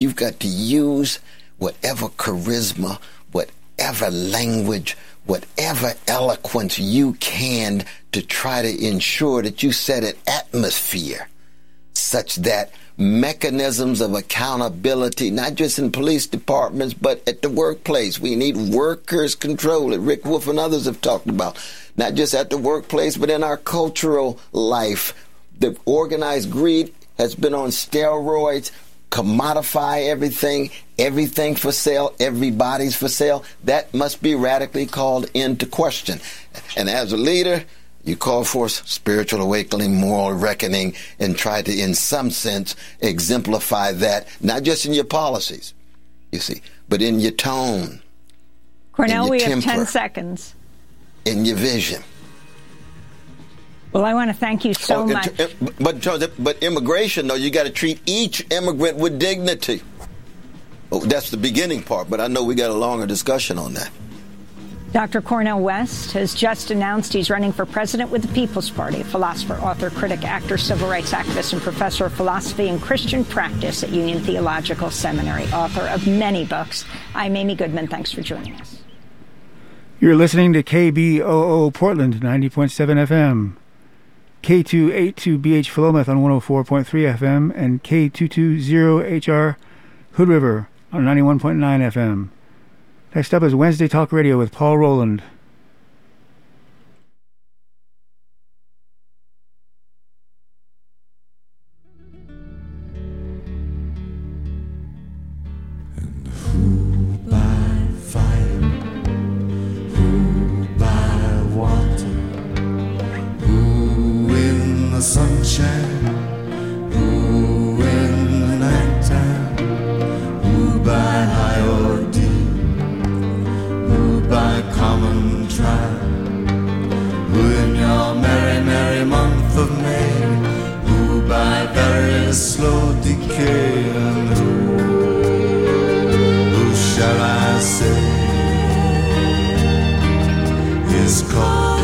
you've got to use whatever charisma, whatever language, whatever eloquence you can to try to ensure that you set an atmosphere such that mechanisms of accountability, not just in police departments, but at the workplace. We need workers' control that Rick Wolf and others have talked about, not just at the workplace, but in our cultural life. The organized greed has been on steroids, commodify everything for sale, everybody's for sale. That must be radically called into question. And as a leader, you call for spiritual awakening, moral reckoning, and try to, in some sense, exemplify that, not just in your policies, you see, but in your tone. Cornel, we temper, have 10 seconds. In your vision. Well, I want to thank you so much. But immigration, though, you got to treat each immigrant with dignity. Oh, that's the beginning part, but I know we got a longer discussion on that. Dr. Cornel West has just announced he's running for president with the People's Party. Philosopher, author, critic, actor, civil rights activist, and professor of philosophy and Christian practice at Union Theological Seminary, author of many books. I'm Amy Goodman. Thanks for joining us. You're listening to KBOO Portland, 90.7 FM, K282BH Philomath on 104.3 FM, and K220HR Hood River on 91.9 FM. Next up is Wednesday Talk Radio with Paul Rowland. And who by fire, who by water, who in the sunshine, who in the nighttime, who by high or deep, by common trial, who in your merry, merry month of May, who by very slow decay, and who shall I say is called?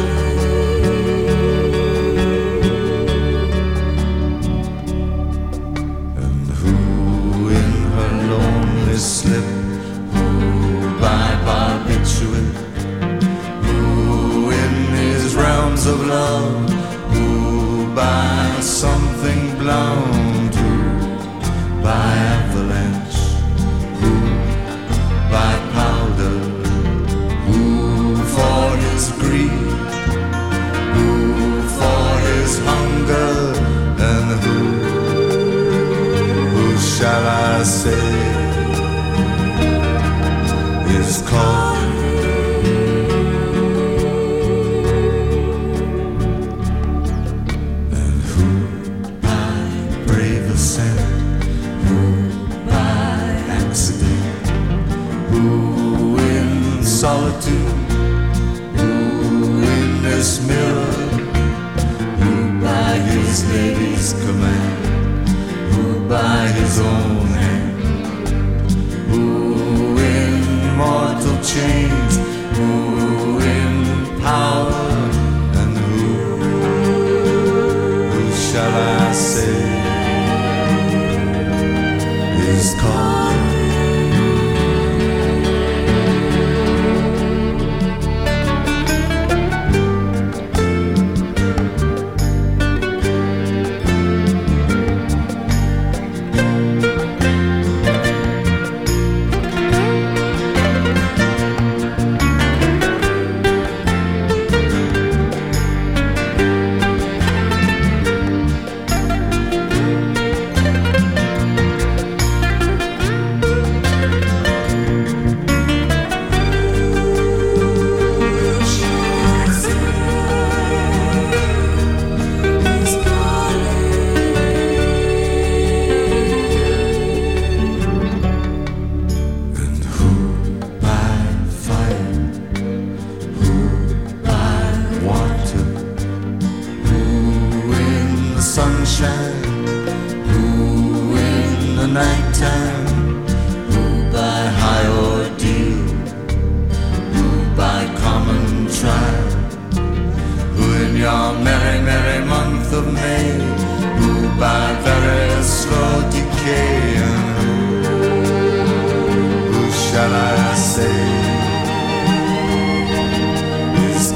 And who in her lonely slip, who by barbiturate, who in his realms of love, who by something blown, who by avalanche, who by powder, who for his greed, who for his hunger, and who shall I say is called? And who by brave ascent, who by accident, who in solitude, who in this mirror, who by his lady's command, who by his own hand, mortal chains, who in power, and who shall I say is called? I say is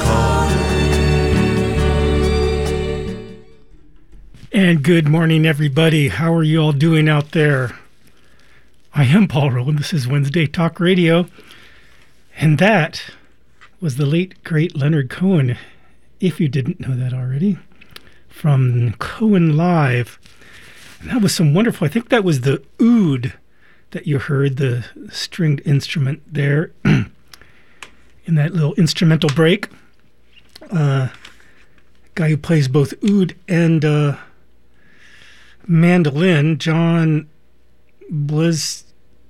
calling. And good morning, everybody. How are you all doing out there? I am Paul Rowland. This is Wednesday Talk Radio. And that was the late, great Leonard Cohen, if you didn't know that already, from Cohen Live. And that was some wonderful, I think that was the oud that you heard, the stringed instrument there in that little instrumental break. Guy who plays both oud and mandolin, John Blazkadjian.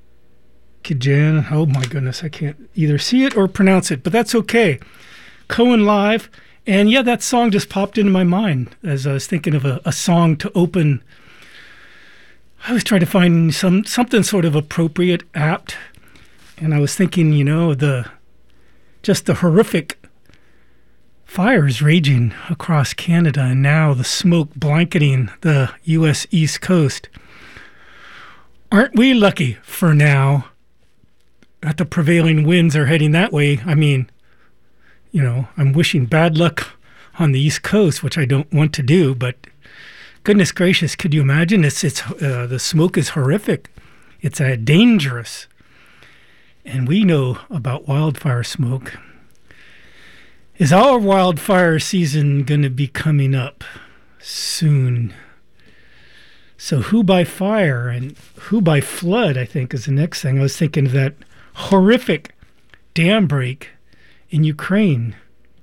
Oh my goodness, I can't either see it or pronounce it, but that's okay. Cohen Live. And yeah, that song just popped into my mind as I was thinking of a song to open. I was trying to find something sort of appropriate, apt. And I was thinking, you know, the horrific fires raging across Canada, and now the smoke blanketing the U.S. East Coast. Aren't we lucky for now that the prevailing winds are heading that way? I mean, you know, I'm wishing bad luck on the East Coast, which I don't want to do, but goodness gracious, could you imagine? The smoke is horrific. It's dangerous. And we know about wildfire smoke. Is our wildfire season going to be coming up soon? So who by fire and who by flood, I think, is the next thing. I was thinking of that horrific dam break in Ukraine.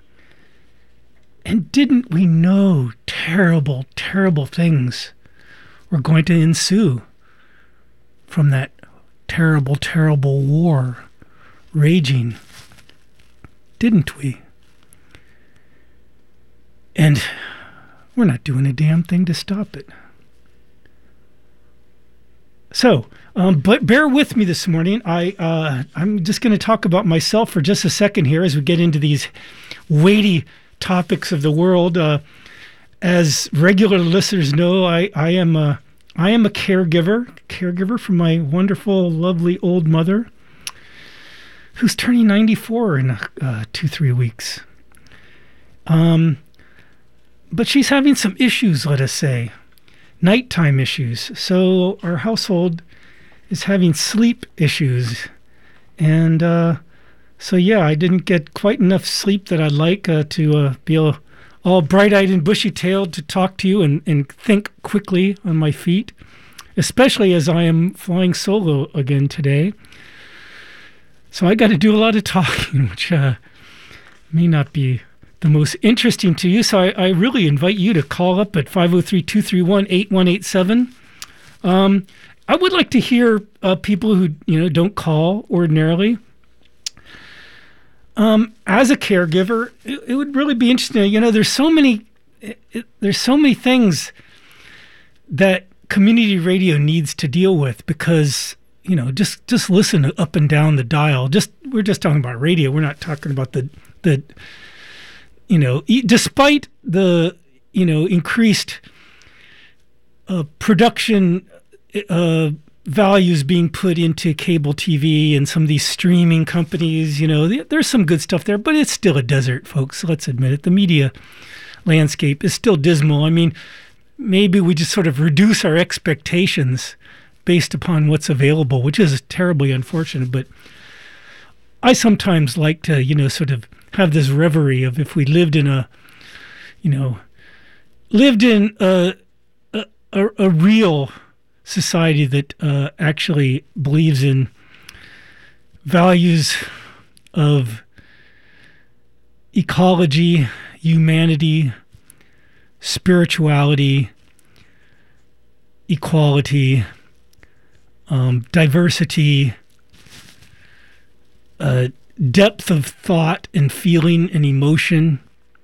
And didn't we know terrible, terrible things were going to ensue from that terrible, terrible war raging? Didn't we? And we're not doing a damn thing to stop it. So, but bear with me this morning. I'm just going to talk about myself for just a second here as we get into these weighty topics of the world. As regular listeners know, I am a caregiver for my wonderful, lovely old mother, who's turning 94 in 2-3 weeks. But she's having some issues, let us say. Nighttime issues. So our household is having sleep issues. And so, yeah, I didn't get quite enough sleep that I'd like to be all bright-eyed and bushy-tailed to talk to you and think quickly on my feet, especially as I am flying solo again today. So I got to do a lot of talking, which may not be the most interesting to you. So I really invite you to call up at 503-231-8187. I would like to hear people who, you know, don't call ordinarily. As a caregiver, it would really be interesting. You know, there's so many things that community radio needs to deal with because, you know, just listen up and down the dial. We're just talking about radio. We're not talking about the you know, despite the, you know, increased production values being put into cable TV and some of these streaming companies, you know, there's some good stuff there, but it's still a desert, folks. Let's admit it. The media landscape is still dismal. I mean, maybe we just sort of reduce our expectations based upon what's available, which is terribly unfortunate. But I sometimes like to, you know, sort of have this reverie of if we lived in a real society that actually believes in values of ecology, humanity, spirituality, equality, diversity, depth of thought and feeling and emotion.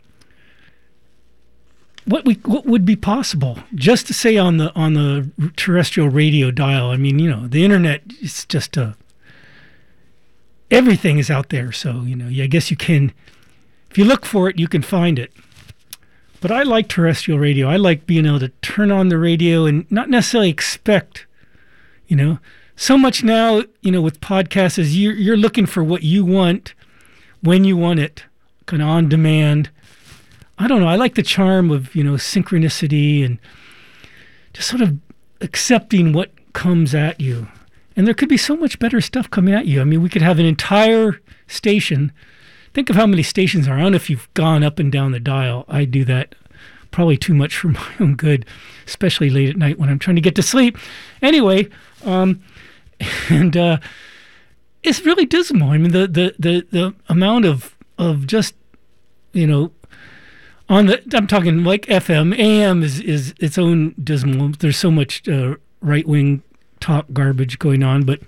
What would be possible just to say on the terrestrial radio dial? I mean, you know, the internet is just everything is out there. So, you know, I guess you can, if you look for it, you can find it. But I like terrestrial radio. I like being able to turn on the radio and not necessarily expect, you know, so much now, with podcasts is you're looking for what you want when you want it, kind of on demand. I don't know. I like the charm of, synchronicity and just sort of accepting what comes at you. And there could be so much better stuff coming at you. I mean, we could have an entire station. Think of how many stations are. I don't know if you've gone up and down the dial. I do that probably too much for my own good, especially late at night when I'm trying to get to sleep. Anyway, it's really dismal. I mean, the amount of just, I'm talking like FM, AM is its own dismal. There's so much right-wing talk garbage going on, but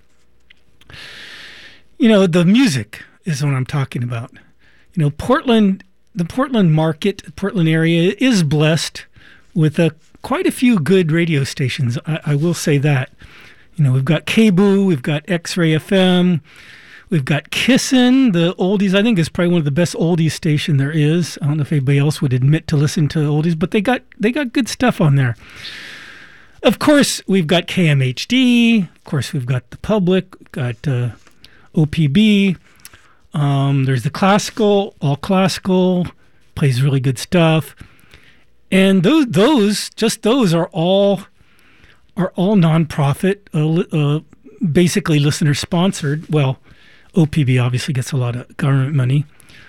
the music is what I'm talking about. Portland, the Portland market, Portland area is blessed with quite a few good radio stations. I will say that. We've got KBOO, we've got X-Ray FM, we've got Kissin', the oldies. I think is probably one of the best oldies station there is. I don't know if anybody else would admit to listen to oldies, but they got good stuff on there. Of course, we've got KMHD. Of course, we've got the Public. We've got OPB. There's the Classical, All Classical, plays really good stuff. And those are all nonprofit, basically listener sponsored. Well, OPB obviously gets a lot of government money.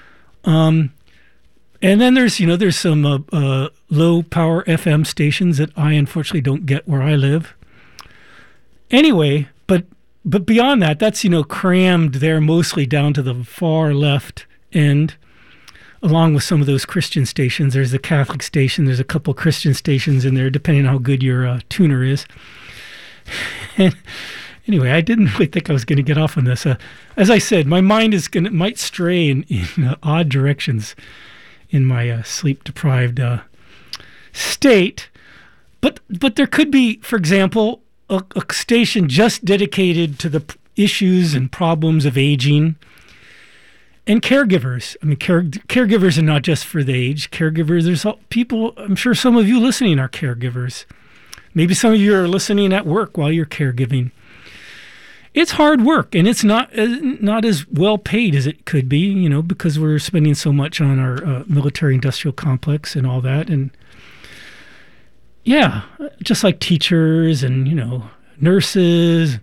And then there's some low power FM stations that I unfortunately don't get where I live. Anyway, but beyond that, that's crammed there mostly down to the far left end, along with some of those Christian stations. There's the Catholic station. There's a couple Christian stations in there, depending on how good your tuner is. And anyway, I didn't really think I was going to get off on this. As I said, my mind might stray in odd directions in my sleep-deprived state. But there could be, for example, a station just dedicated to the issues and problems of aging and caregivers. I mean, caregivers are not just for the age. Caregivers, there's people, I'm sure some of you listening are caregivers. Maybe some of you are listening at work while you're caregiving. It's hard work, and it's not as well paid as it could be, because we're spending so much on our military-industrial complex and all that. And yeah, just like teachers and, nurses.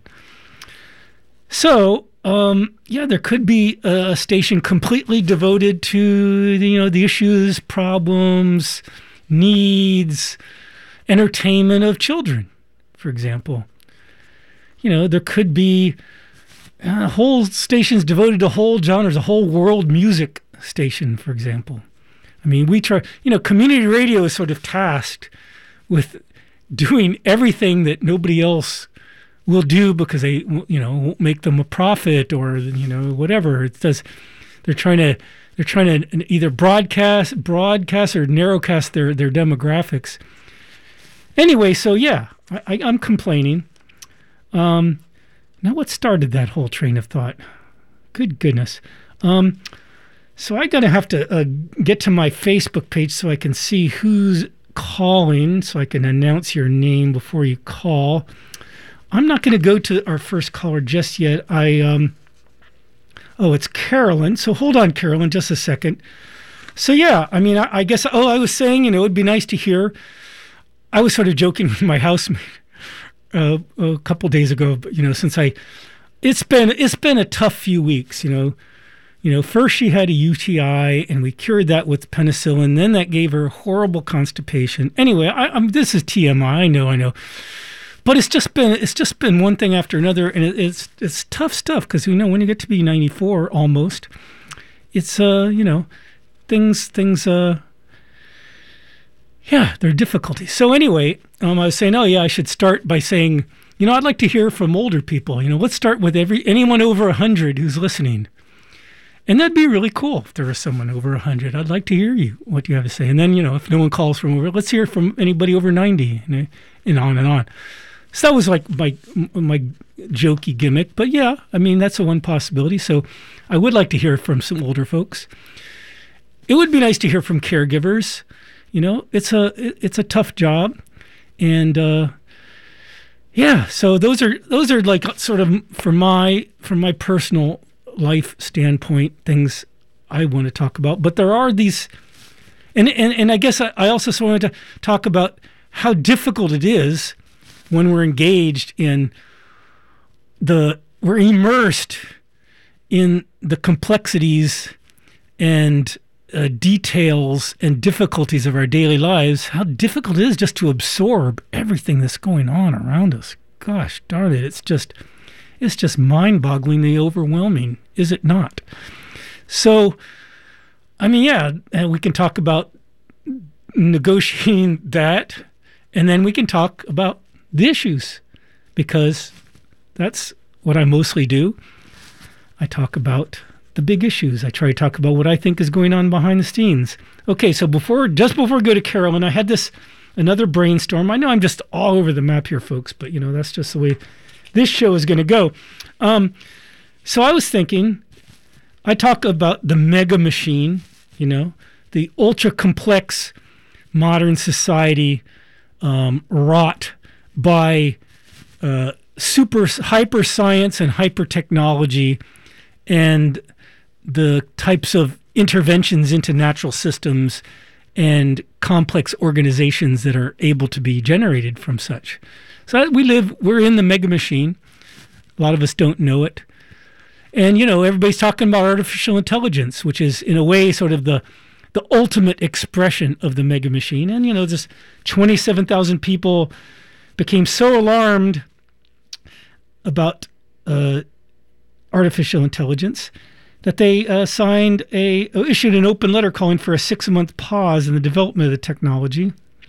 So, there could be a station completely devoted to, the issues, problems, needs, entertainment of children, for example. There could be whole stations devoted to whole genres, a whole world music station, for example. I mean, we try, community radio is sort of tasked with doing everything that nobody else will do because they, won't make them a profit or, whatever. It does. They're trying to either broadcast or narrowcast their demographics. Anyway, so yeah, I'm complaining. Now what started that whole train of thought? Good goodness. So I have to get to my Facebook page so I can see who's calling, so I can announce your name before you call. I'm not going to go to our first caller just yet. It's Carolyn. So hold on, Carolyn, just a second. So yeah, I mean, I guess, I was saying, it would be nice to hear. I was sort of joking with my housemate a couple days ago, but since it's been a tough few weeks. First she had a UTI and we cured that with penicillin. Then that gave her horrible constipation. Anyway, this is TMI. I know, but it's just been one thing after another, and it's tough stuff because when you get to be 94 almost, it's things. Yeah, there are difficulties. So anyway, I was saying, I should start by saying, I'd like to hear from older people. Let's start with anyone over 100 who's listening. And that'd be really cool if there was someone over 100. I'd like to hear what you have to say. And then, if no one calls from over, let's hear from anybody over 90 and on and on. So that was like my jokey gimmick. But yeah, I mean, that's one possibility. So I would like to hear from some older folks. It would be nice to hear from caregivers. It's a tough job, and Yeah, so those are like sort of from my personal life standpoint things I want to talk about. But there are these, and I guess I also wanted to talk about how difficult it is when we're engaged in we're immersed in the complexities and details and difficulties of our daily lives, how difficult it is just to absorb everything that's going on around us. Gosh darn it, it's just mind-bogglingly overwhelming, is it not? So, I mean, yeah, and we can talk about negotiating that, and then we can talk about the issues, because that's what I mostly do. I talk about the big issues. I try to talk about what I think is going on behind the scenes. Okay, so just before we go to Carolyn, I had another brainstorm. I know I'm just all over the map here, folks, but that's just the way this show is going to go. So I was thinking, I talk about the mega machine, the ultra complex modern society wrought by super hyper science and hyper technology, and the types of interventions into natural systems and complex organizations that are able to be generated from such. So we're in the mega machine. A lot of us don't know it. And, everybody's talking about artificial intelligence, which is in a way sort of the ultimate expression of the mega machine. And, just 27,000 people became so alarmed about artificial intelligence that they issued an open letter calling for a 6-month pause in the development of the technology.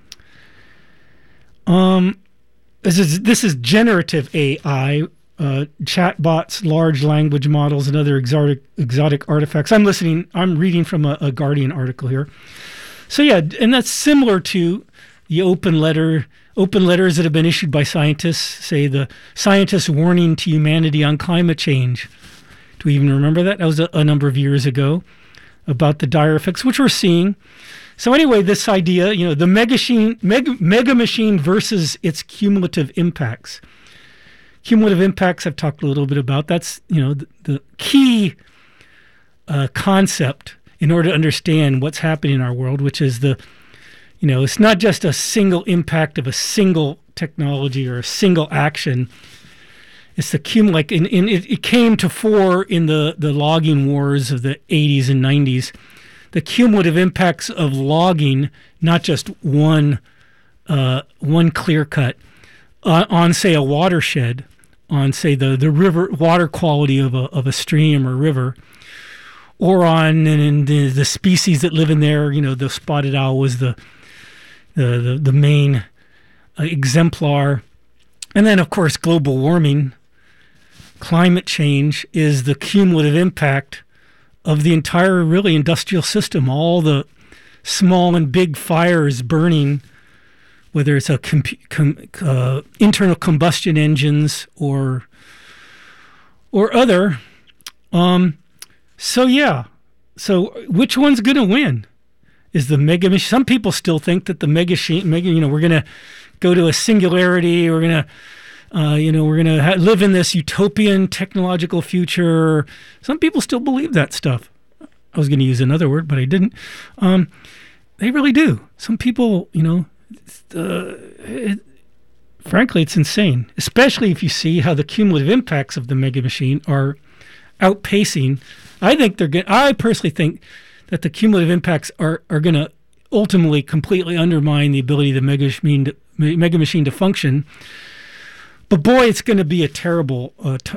This is generative AI, chatbots, large language models, and other exotic artifacts. I'm reading from a Guardian article here. So yeah, and that's similar to the open letters that have been issued by scientists, say the scientists warning to humanity on climate change. Do we even remember that? That was a number of years ago, about the dire effects, which we're seeing. So anyway, this idea, the mega machine versus its cumulative impacts. Cumulative impacts I've talked a little bit about. That's, the key concept in order to understand what's happening in our world, which is it's not just a single impact of a single technology or a single action. It's the it came to fore in the logging wars of the 80s and 90s. The cumulative impacts of logging, not just one clear cut, on say a watershed, on say the river water quality of a stream or river, or on the species that live in there. The spotted owl was the main exemplar, and then of course global warming. Climate change is the cumulative impact of the entire really industrial system, all the small and big fires burning, whether it's internal combustion engines or other. So which one's going to win? Is the mega machine? Some people still think that the mega, we're going to go to a singularity. We're going to we're going to live in this utopian technological future. Some people still believe that stuff. I was going to use another word, but I didn't. They really do. Some people, frankly, it's insane, especially if you see how the cumulative impacts of the mega machine are outpacing. I personally think that the cumulative impacts are going to ultimately completely undermine the ability of the mega machine to function. But boy, it's going to be a terrible.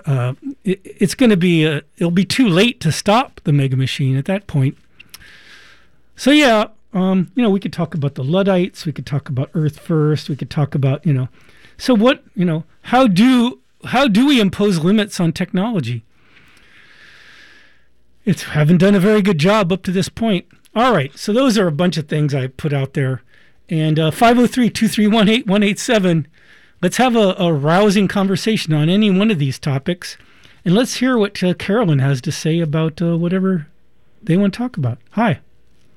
It'll be too late to stop the mega machine at that point. So yeah, we could talk about the Luddites. We could talk about Earth First. We could talk about So what How do we impose limits on technology? Haven't done a very good job up to this point. All right, so those are a bunch of things I put out there, and 503-231-8187. Let's have a rousing conversation on any one of these topics, and let's hear what Carolyn has to say about whatever they want to talk about. Hi.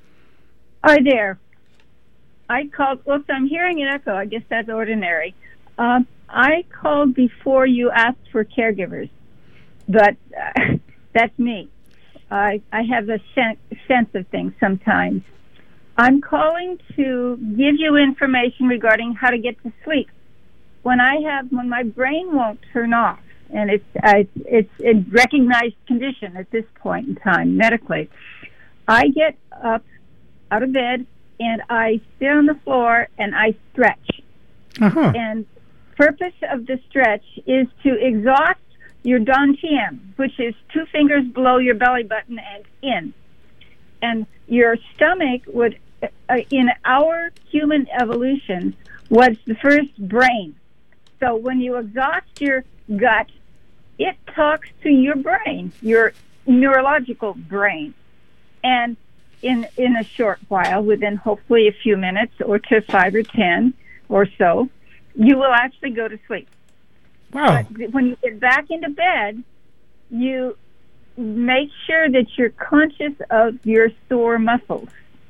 Hi there. I called. Well, I'm hearing an echo. I guess that's ordinary. I called before you asked for caregivers, but that's me. I have a sense of things sometimes. I'm calling to give you information regarding how to get to sleep. When my brain won't turn off, and it's a recognized condition at this point in time medically, I get up out of bed and I sit on the floor and I stretch. Uh-huh. And purpose of the stretch is to exhaust your dantian, which is 2 fingers below your belly button and in. And your stomach would, in our human evolution, was the first brain. So when you exhaust your gut, it talks to your brain, your neurological brain. And in a short while, within hopefully a few minutes or to 5 or 10 or so, you will actually go to sleep. Wow. But when you get back into bed, you make sure that you're conscious of your sore muscles.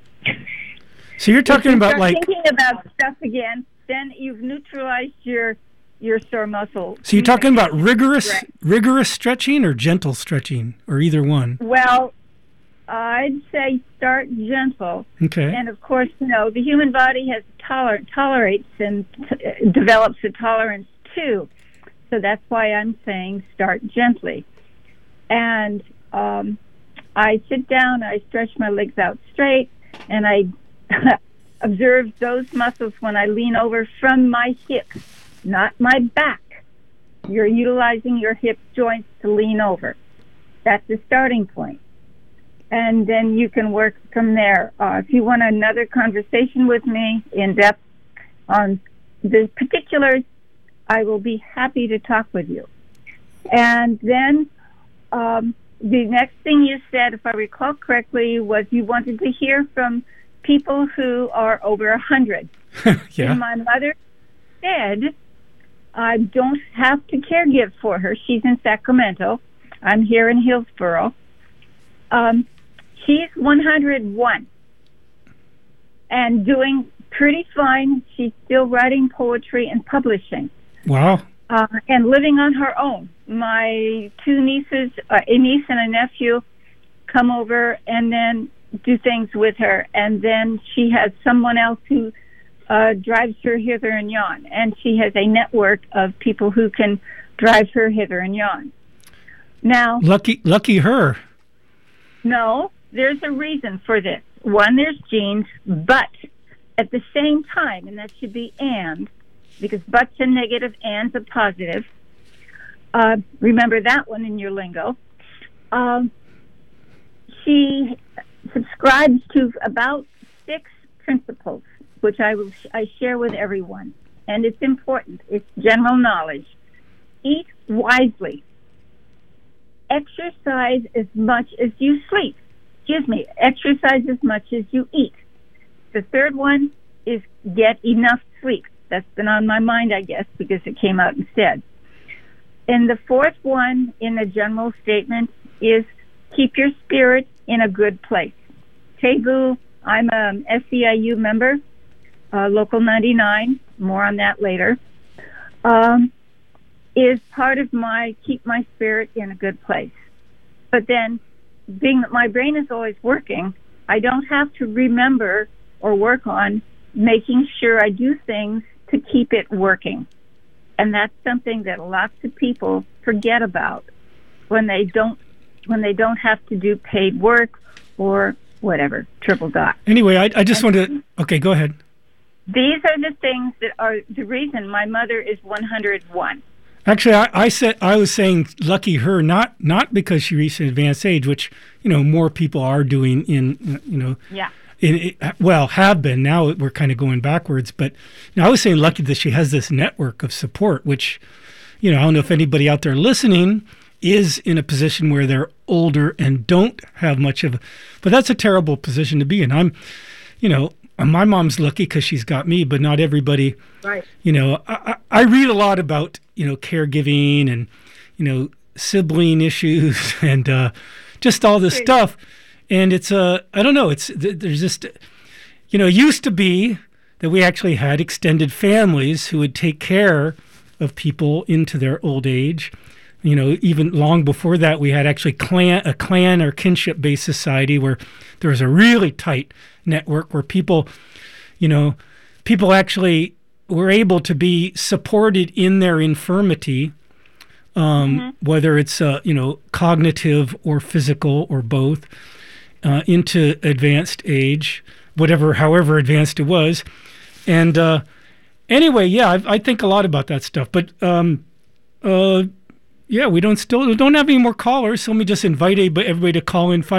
So you're talking about thinking about stuff again, then you've neutralized your sore muscle. So you're talking about rigorous stretching or gentle stretching, or either one? Well, I'd say start gentle. Okay. And of course, the human body has tolerates and develops a tolerance too. So that's why I'm saying start gently. And I sit down, I stretch my legs out straight, and I observe those muscles when I lean over from my hips, not my back. You're utilizing your hip joints to lean over. That's the starting point. And then you can work from there. If you want another conversation with me in depth on the particulars, I will be happy to talk with you. And then the next thing you said, if I recall correctly, was you wanted to hear from people who are over 100. Yeah. And my mother said, I don't have to caregive for her. She's in Sacramento. I'm here in Hillsboro. She's 101 and doing pretty fine. She's still writing poetry and publishing. Wow. And living on her own. My 2 nieces, a niece and a nephew, come over and then do things with her. And then she has someone else who drives her hither and yon. And she has a network of people who can drive her hither and yon. Now, lucky her. No, there's a reason for this. One, there's genes, but at the same time, and that should be and, because but's a negative, and's a positive. Remember that one in your lingo. She subscribes to about 6 principles, which I share with everyone. And it's important. It's general knowledge. Eat wisely. Exercise as much as you sleep. Exercise as much as you eat. The third one is get enough sleep. That's been on my mind, I guess, because it came out instead. And the fourth one in the general statement is keep your spirit in a good place. Tebu, I'm a SEIU member, Local 99, more on that later, is part of my keep my spirit in a good place. But then, being that my brain is always working, I don't have to remember or work on making sure I do things to keep it working. And that's something that lots of people forget about when they don't have to do paid work or whatever, triple dot. Anyway, I just want to... Okay, go ahead. These are the things that are the reason my mother is 101. Actually, I was saying lucky her, not because she reached an advanced age, which more people are doing have been. Now we're kind of going backwards, but I was saying lucky that she has this network of support, which I don't know if anybody out there listening is in a position where they're older and don't have much of, but that's a terrible position to be in. My mom's lucky because she's got me, but not everybody. Right. I read a lot about, caregiving and, sibling issues and just all this stuff. And it's, I don't know, there's just, it used to be that we actually had extended families who would take care of people into their old age. You know, even long before that, we had actually a clan or kinship-based society where there was a really tight network where people actually were able to be supported in their infirmity, whether it's cognitive or physical or both, into advanced age, however advanced it was. And anyway, yeah, I think a lot about that stuff. But yeah, we don't have any more callers, so let me just invite everybody to call in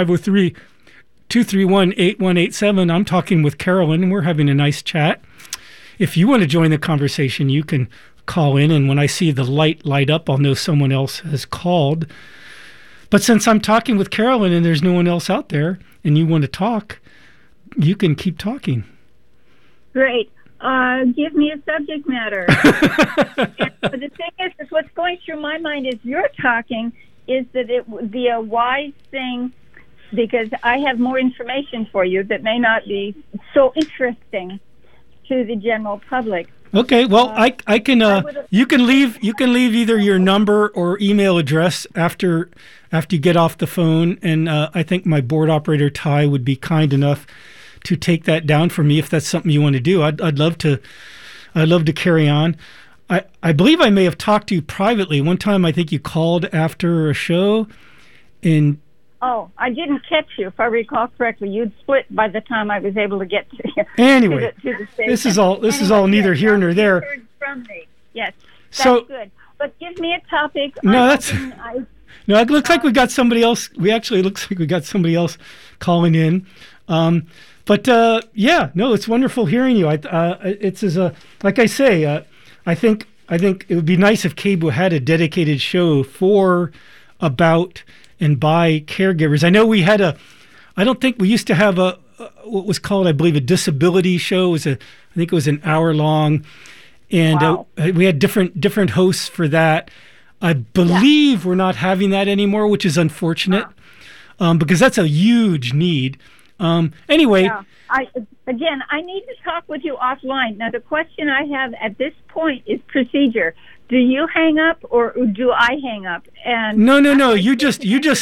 503-231-8187. I'm talking with Carolyn, and we're having a nice chat. If you want to join the conversation, you can call in, and when I see the light up, I'll know someone else has called. But since I'm talking with Carolyn and there's no one else out there, and you want to talk, you can keep talking. Great. Give me a subject matter. But the thing is what's going through my mind as you're talking is that it would be a wise thing, because I have more information for you that may not be so interesting to the general public. Okay, well, I can. You can leave either your number or email address after you get off the phone, and I think my board operator Ty would be kind enough to take that down for me if that's something you want to do. I'd love to carry on. I believe I may have talked to you privately one time. I think you called after a show, and I didn't catch you. If I recall correctly, you'd split by the time I was able to get to you. Anyway, to the station. This is all neither here nor there. Heard from me. Yes, that's so good. But give me a topic. No, it looks like we got somebody else. Looks like we got somebody else calling in. But it's wonderful hearing you. Like I say, I think it would be nice if KBOO had a dedicated show about and by caregivers. I know we had I don't think we used to have what was called, I believe, a disability show. I think it was an hour long, and wow. We had different hosts for that. I believe we're not having that anymore, which is unfortunate, because that's a huge need. Anyway. Yeah. I need to talk with you offline. Now, the question I have at this point is procedure. Do you hang up or do I hang up? And no. You just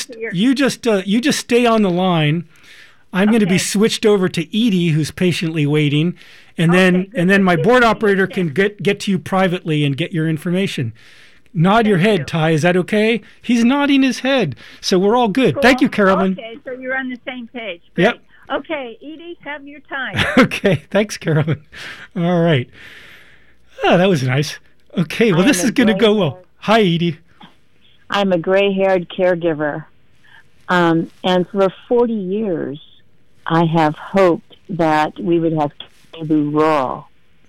stay on the line. I'm going to be switched over to Edie, who's patiently waiting, and then my board operator can get to you privately and get your information. Nod your head, Ty. Is that okay? He's nodding his head, so we're all good. Cool. Thank you, Carolyn. Okay, so you're on the same page. Great. Yep. Okay, Edie, have your time. Okay, thanks, Carolyn. All right. That was nice. Okay, well, this is going to go well. Hi, Edie. I'm a gray-haired caregiver, and for 40 years, I have hoped that we would have KBOO Rural.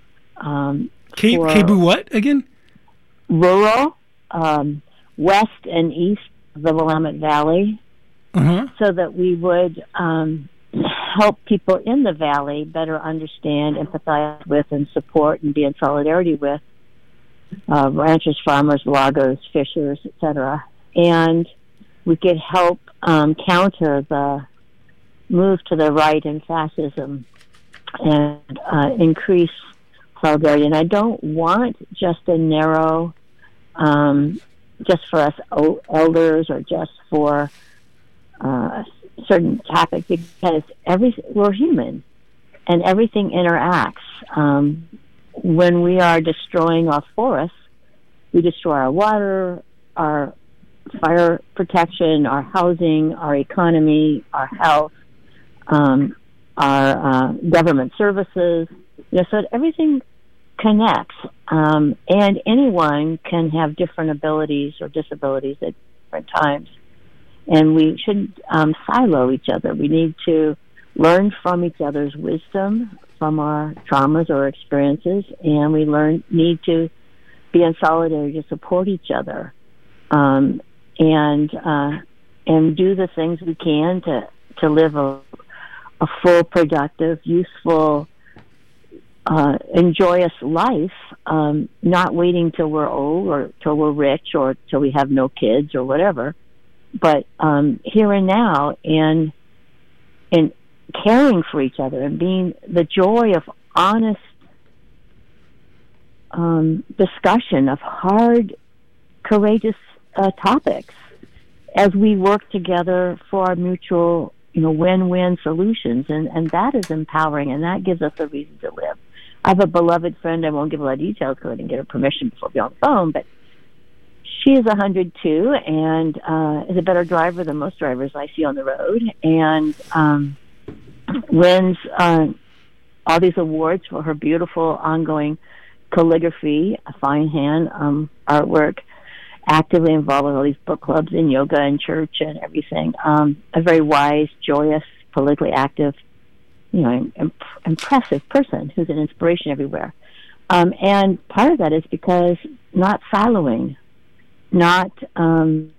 KBOO what again? Rural, west and east of the Willamette Valley, so that we would help people in the valley better understand, empathize with, and support and be in solidarity with ranchers, farmers, loggers, fishers, etc. And we could help counter the move to the right in fascism and increase solidarity. And I don't want just a narrow, just for us elders or just for a certain topic, because we're human and everything interacts. When we are destroying our forests, we destroy our water, our fire protection, our housing, our economy, our health, our government services. So everything connects, and anyone can have different abilities or disabilities at different times. And we shouldn't silo each other. We need to learn from each other's wisdom, from our traumas or experiences, and we need to be in solidarity to support each other, and do the things we can to live a full, productive, useful, joyous life, not waiting till we're old or till we're rich or till we have no kids or whatever, but here and now, and caring for each other and being the joy of honest discussion of hard, courageous topics as we work together for our mutual, win-win solutions. And that is empowering, and that gives us a reason to live. I have a beloved friend. I won't give a lot of details because I didn't get her permission before we on the phone, but she is 102 and is a better driver than most drivers I see on the road, and wins all these awards for her beautiful ongoing calligraphy, a fine hand artwork, actively involved with all these book clubs and yoga and church and everything. A very wise, joyous, politically active, impressive person who's an inspiration everywhere. And part of that is because not siloing, not having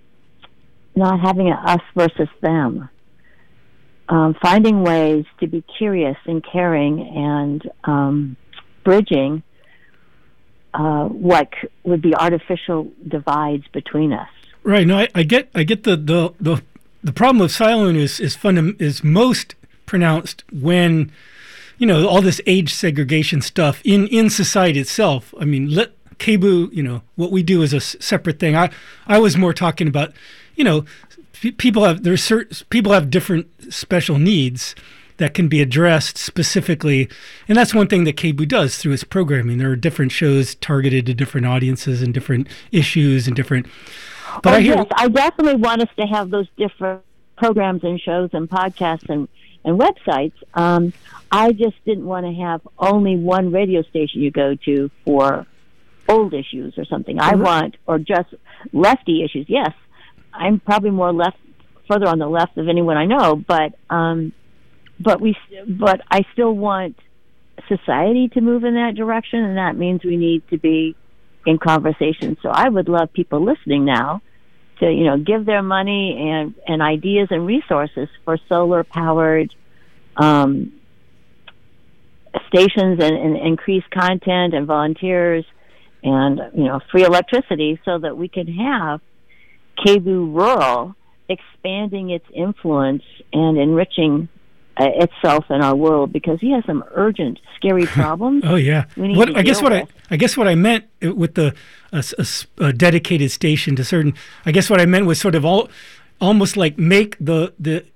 an us versus them, finding ways to be curious and caring and bridging what would be artificial divides between us. Right. No, I get the problem of siloing is most pronounced when all this age segregation stuff in society itself. I mean, KBOO, what we do is a separate thing. I was more talking about, people have different special needs that can be addressed specifically, and that's one thing that KBOO does through its programming. There are different shows targeted to different audiences and different issues and different. But yes, I definitely want us to have those different programs and shows and podcasts and websites. I just didn't want to have only one radio station you go to for old issues or something. Or just lefty issues. Yes, I'm probably further on the left of anyone I know, but I still want society to move in that direction, and that means we need to be in conversation. So I would love people listening now to, give their money and ideas and resources for solar-powered stations and increased content and volunteers and, free electricity so that we can have KBOO Rural expanding its influence and enriching itself in our world, because he has some urgent, scary problems. Oh yeah. I guess what I meant with the a dedicated station to certain. I guess what I meant was sort of almost like make the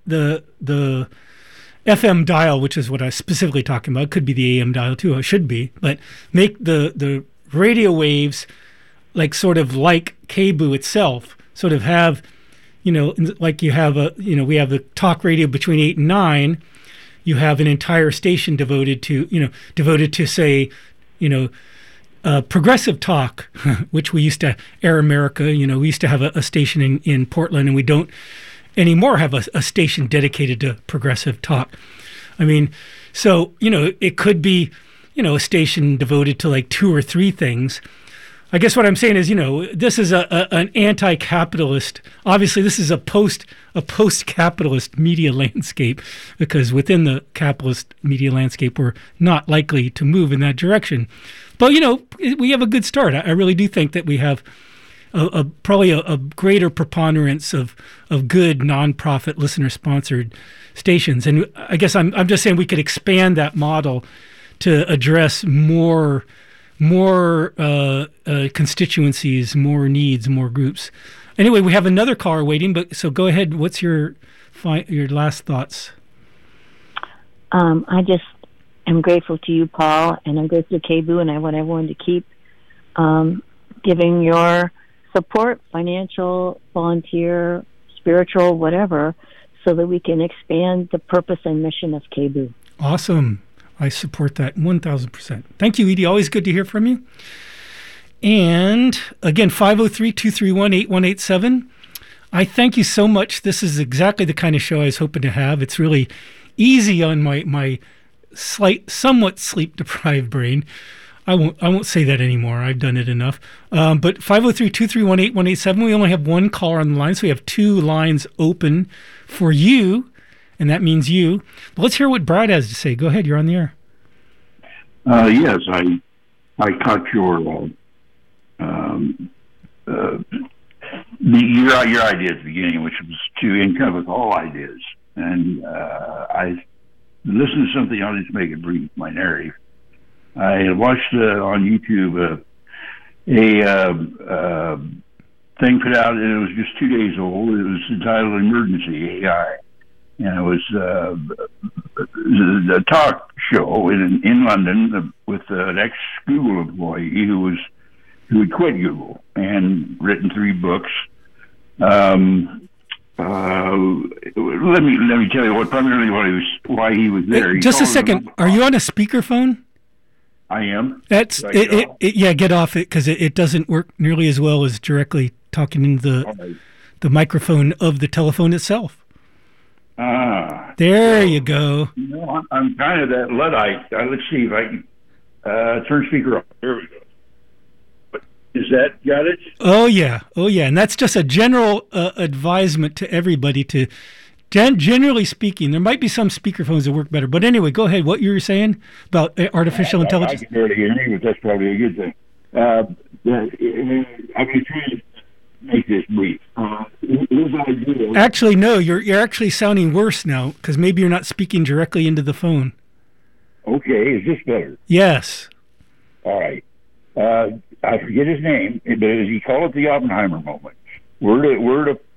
FM dial, which is what I was specifically talking about. It could be the AM dial too. It should be, but make the radio waves like KBOO itself. Sort of have, like you have we have the talk radio between 8 and 9. You have an entire station devoted to say, progressive talk, which we used to Air America. We used to have a station in Portland, and we don't anymore have a station dedicated to progressive talk. I mean, so it could be a station devoted to like 2 or 3 things. I guess what I'm saying is, this is an anti-capitalist. Obviously, this is a post-capitalist media landscape, because within the capitalist media landscape, we're not likely to move in that direction. But we have a good start. I really do think that we have probably a greater preponderance of good nonprofit listener-sponsored stations. And I guess I'm just saying we could expand that model to address more constituencies, more needs, more groups. Anyway, we have another caller waiting, so go ahead. What's your last thoughts? I just am grateful to you, Paul, and I'm grateful to KBOO, and I want everyone to keep giving your support, financial, volunteer, spiritual, whatever, so that we can expand the purpose and mission of KBOO. Awesome. I support that 1,000%. Thank you, Edie. Always good to hear from you. And again, 503-231-8187. I thank you so much. This is exactly the kind of show I was hoping to have. It's really easy on my somewhat sleep-deprived brain. I won't say that anymore. I've done it enough. But 503-231-8187. We only have one caller on the line, so we have 2 lines open for you. And that means you. But let's hear what Brad has to say. Go ahead. You're on the air. Yes, I caught your idea at the beginning, which was to encompass all ideas. And I listened to something. I'll just make it brief. My narrative. I watched on YouTube a thing put out, and it was just 2 days old. It was entitled Emergency AI. And it was a talk show in London with an ex-Google employee who had quit Google and written 3 books. Let me tell you why he was there. Just a second. Are you on a speakerphone? I am. That's yeah. Get off it because it doesn't work nearly as well as directly talking into the microphone of the telephone itself. There you go. I'm kind of that Luddite. Let's see if I can turn speaker off. There we go. Is that got it? Oh yeah, and that's just a general advisement to everybody to. Generally speaking, there might be some speakerphones that work better. But anyway, go ahead. What you were saying about artificial intelligence? I can barely hear you, but that's probably a good thing. I'm going to try to make this brief. Actually, no, you're actually sounding worse now because maybe you're not speaking directly into the phone. Okay, is this better? Yes. All right. I forget his name, but he called it the Oppenheimer moment. We're at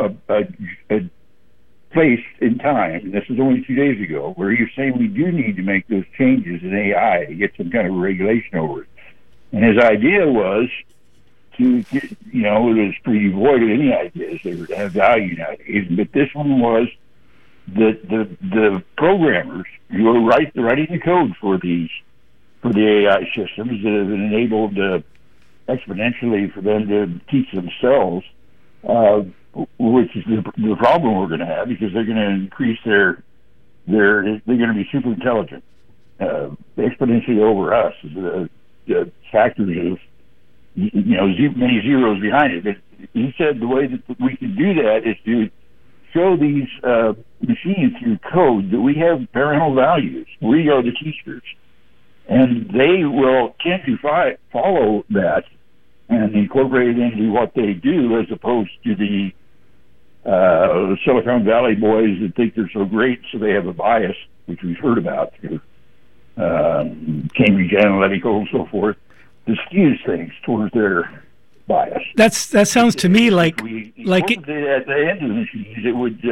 a place in time, this is only 2 days ago, where you're saying we do need to make those changes in AI to get some kind of regulation over it. And his idea was to get, it was pretty devoid of any ideas. They were to have value nowadays. But this one was that the programmers who are writing the code for the AI systems that have been enabled exponentially for them to teach themselves, which is the problem we're going to have, because they're going to increase they're going to be super intelligent, exponentially over us. The factors of many zeros behind it. But he said the way that we can do that is to show these machines through code that we have parental values. We are the teachers, and they will tend to follow that and incorporate it into what they do, as opposed to the Silicon Valley boys that think they're so great, so they have a bias, which we've heard about through Cambridge Analytica and so forth, that skews things towards their bias. That sounds to me like at the end of the machines, it would.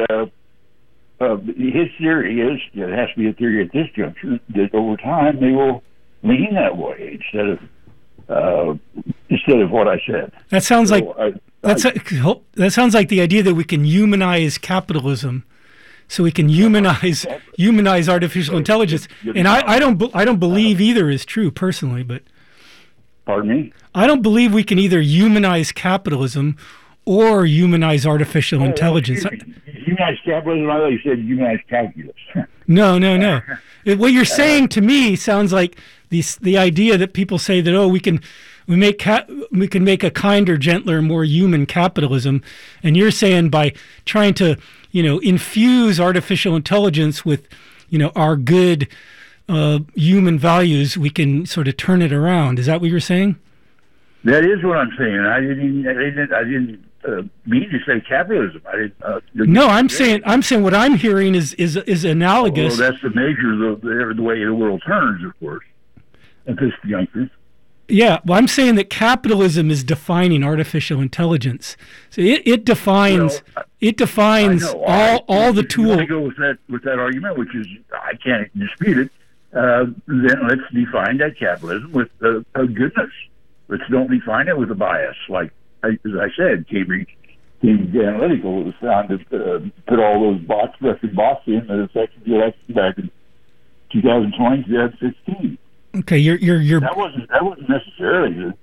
His theory is, it has to be a theory at this juncture, that over time they will lean that way instead of what I said. That sounds that sounds like the idea that we can humanize capitalism, so we can humanize artificial intelligence. And I don't believe either is true personally, but. Pardon me? I don't believe we can either humanize capitalism or humanize artificial intelligence. Humanize capitalism? I thought you said humanize calculus. No. What you're saying to me sounds like the idea that people say that we can make a kinder, gentler, more human capitalism, and you're saying by trying to infuse artificial intelligence with our good human values, we can sort of turn it around. Is that what you're saying? That is what I'm saying. I didn't mean to say capitalism. No, I'm saying what I'm hearing is analogous. Well, that's the measure of the way the world turns, of course, at this juncture. Yeah, well, I'm saying that capitalism is defining artificial intelligence. So it defines all the tools. I go with that argument, which is I can't dispute it. Then let's define that capitalism with a goodness. Let's don't define it with a bias. Like as I said, Cambridge Analytica was found to put all those Russian bots in that affected the election back in 2020, 2016. Okay, you're that wasn't necessarily.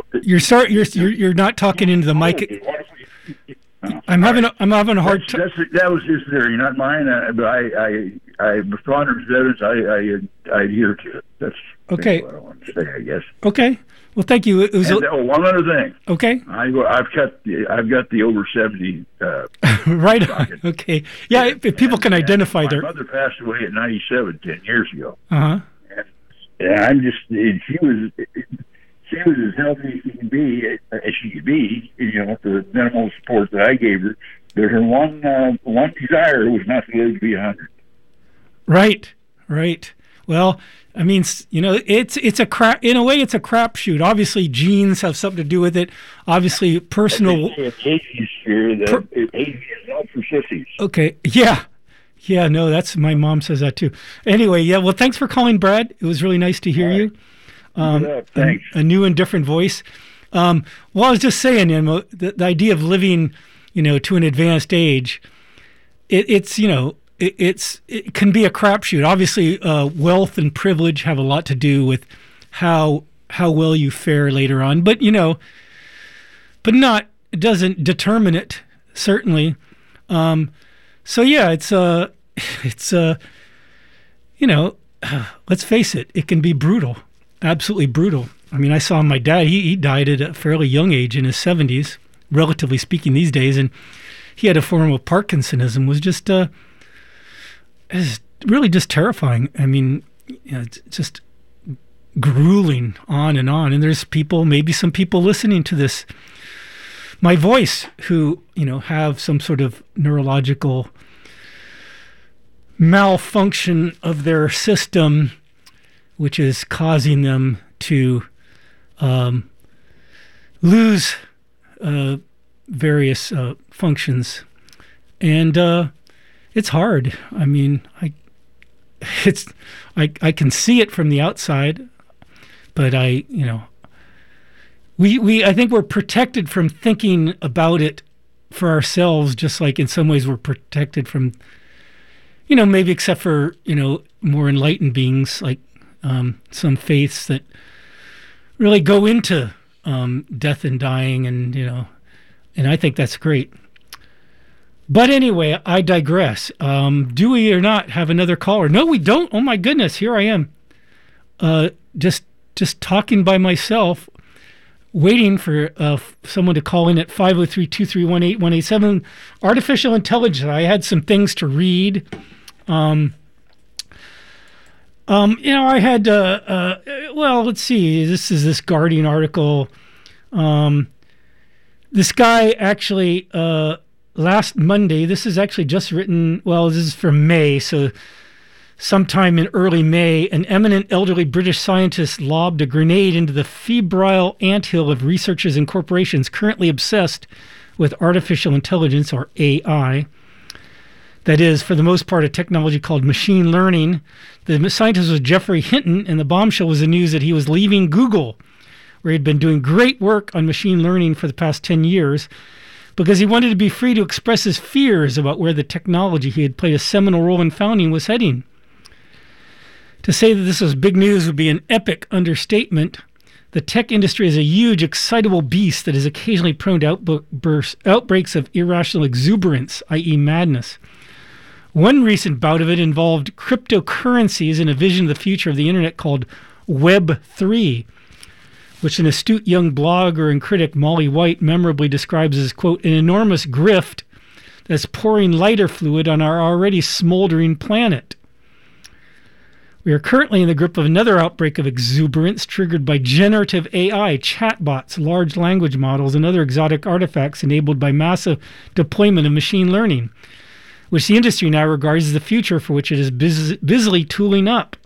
You're not talking into the mic. I'm having a hard time. That was his theory, not mine. But I preponderance evidence. I adhere to it. That's okay. What I want to say, I guess. Okay. Well, thank you. One other thing. Okay. I've got the over 70. Right on. Okay. Yeah. If people can identify their. My mother passed away at 97 10 years ago. Uh-huh. And I'm just. She was as healthy as she could be, with the minimal support that I gave her. But her one desire was not to live to be 100. Right. Well, I mean, it's a crap. In a way, it's a crapshoot. Obviously, genes have something to do with it. Obviously, personal. Hades here that Hades is not for sissies. Okay. Yeah. No, that's my mom says that too. Anyway, yeah. Well, thanks for calling, Brad. It was really nice to hear you. Thanks. A new and different voice. Well, I was just saying, the idea of living, to an advanced age, it can be a crapshoot. Obviously, wealth and privilege have a lot to do with how well you fare later on, but it doesn't determine it, certainly. So yeah, it's let's face it, it can be brutal, absolutely brutal. I mean, I saw my dad, he died at a fairly young age in his 70s, relatively speaking these days, and he had a form of Parkinsonism, was just really just terrifying. I mean, it's just grueling on. And there's maybe some people listening to this, my voice, who, have some sort of neurological malfunction of their system, which is causing them to lose various functions. And it's hard. I mean, I can see it from the outside, but I think we're protected from thinking about it for ourselves, just like in some ways we're protected from, maybe except for, more enlightened beings, like some faiths that really go into death and dying, and, and I think that's great. But anyway, I digress. Do we or not have another caller? No, we don't. Oh my goodness, here I am. Just talking by myself, waiting for someone to call in at 503-231-8187. Artificial intelligence. I had some things to read. I had, let's see. This is this Guardian article. This guy actually, last Monday, this is actually just written, this is from May, so sometime in early May, an eminent elderly British scientist lobbed a grenade into the febrile anthill of researchers and corporations currently obsessed with artificial intelligence, or AI. That is, for the most part, a technology called machine learning. The scientist was Geoffrey Hinton, and the bombshell was the news that he was leaving Google, where he'd been doing great work on machine learning for the past 10 years, because he wanted to be free to express his fears about where the technology he had played a seminal role in founding was heading. To say that this was big news would be an epic understatement. The tech industry is a huge, excitable beast that is occasionally prone to outbreaks of irrational exuberance, i.e. madness. One recent bout of it involved cryptocurrencies and a vision of the future of the internet called Web3, which an astute young blogger and critic, Molly White, memorably describes as, quote, an enormous grift that's pouring lighter fluid on our already smoldering planet. We are currently in the grip of another outbreak of exuberance triggered by generative AI, chatbots, large language models, and other exotic artifacts enabled by massive deployment of machine learning, which the industry now regards as the future for which it is busily tooling up.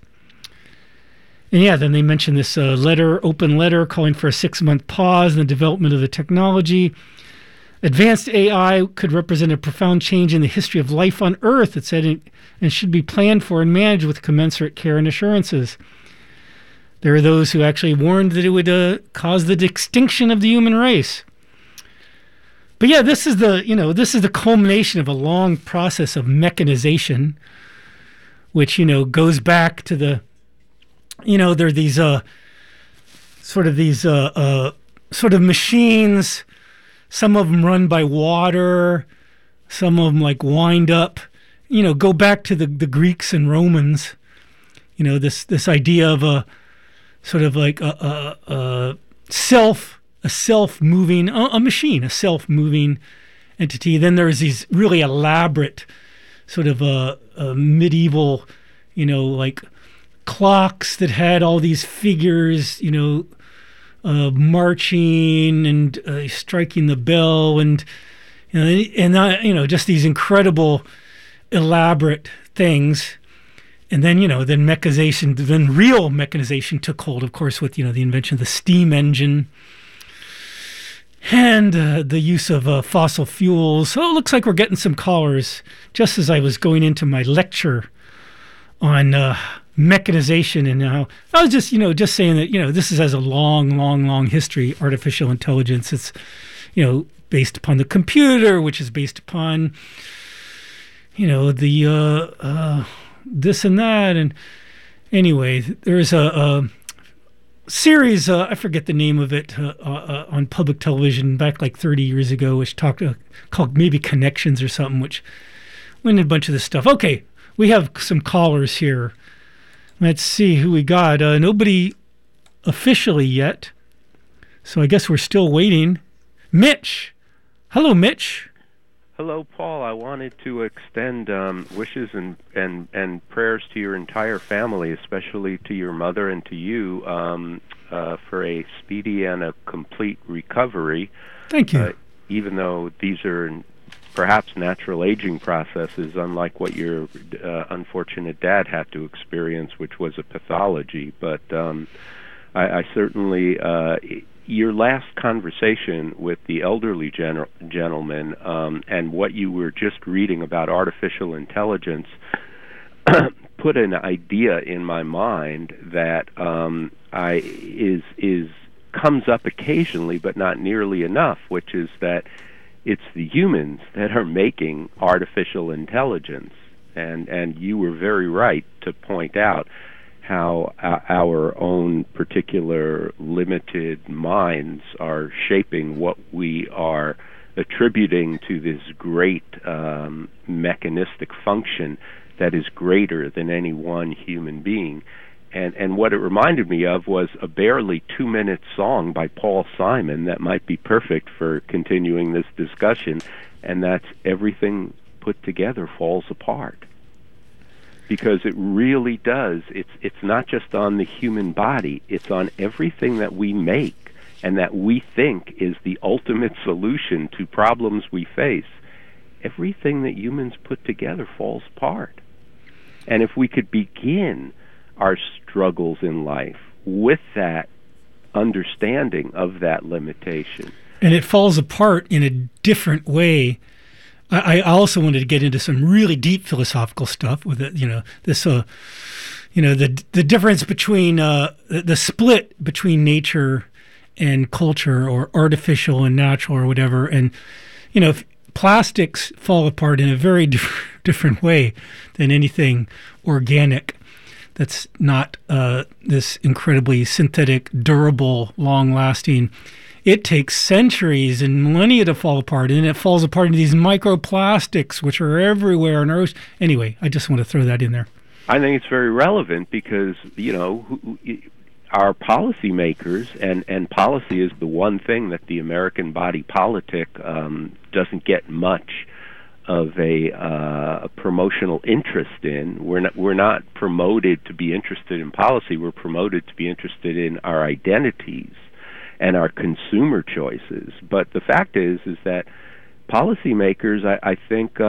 And yeah, then they mentioned this open letter calling for a 6-month pause in the development of the technology. Advanced AI could represent a profound change in the history of life on Earth, it said, and should be planned for and managed with commensurate care and assurances. There are those who actually warned that it would cause the extinction of the human race. But yeah, this is the culmination of a long process of mechanization, which, goes back to the, there are these sort of machines. Some of them run by water, some of them like wind up, go back to the Greeks and Romans, this idea of a sort of like a self-moving, a machine, a self-moving entity. Then there's these really elaborate sort of medieval, like clocks that had all these figures, marching and striking the bell, and just these incredible, elaborate things. And then, then mechanization, then real mechanization took hold, of course, with, the invention of the steam engine and the use of fossil fuels. So it looks like we're getting some callers just as I was going into my lecture on mechanization. And I was just saying that, this has a long history, artificial intelligence. It's, based upon the computer, which is based upon, the this and that. And anyway, there's a series, I forget the name of it, on public television back like 30 years ago, which called maybe Connections or something, which went in a bunch of this stuff. Okay, we have some callers here. Let's see who we got. Nobody officially yet, so I guess we're still waiting. Mitch. Hello, Mitch. Hello, Paul. I wanted to extend wishes and prayers to your entire family, especially to your mother and to you, for a speedy and a complete recovery. Thank you. Even though these are perhaps natural aging processes, unlike what your unfortunate dad had to experience, which was a pathology. But I certainly... your last conversation with the elderly gentleman and what you were just reading about artificial intelligence put an idea in my mind that comes up occasionally, but not nearly enough, which is that it's the humans that are making artificial intelligence, and you were very right to point out how our own particular limited minds are shaping what we are attributing to this great mechanistic function that is greater than any one human being. And what it reminded me of was a barely 2-minute song by Paul Simon that might be perfect for continuing this discussion, and that's "Everything Put Together Falls Apart." Because it really does. It's not just on the human body. It's on everything that we make and that we think is the ultimate solution to problems we face. Everything that humans put together falls apart. And if we could begin our struggles in life with that understanding of that limitation. And it falls apart in a different way. I also wanted to get into some really deep philosophical stuff with it, this, the difference between the split between nature and culture, or artificial and natural, or whatever. And plastics fall apart in a very different way than anything organic. That's not this incredibly synthetic, durable, long-lasting. It takes centuries and millennia to fall apart, and it falls apart into these microplastics, which are everywhere in our ocean. Anyway, I just want to throw that in there. I think it's very relevant because, our policymakers, and policy is the one thing that the American body politic doesn't get much of a promotional interest in. We're not promoted to be interested in policy. We're promoted to be interested in our identities and our consumer choices. But the fact is that policymakers, I think,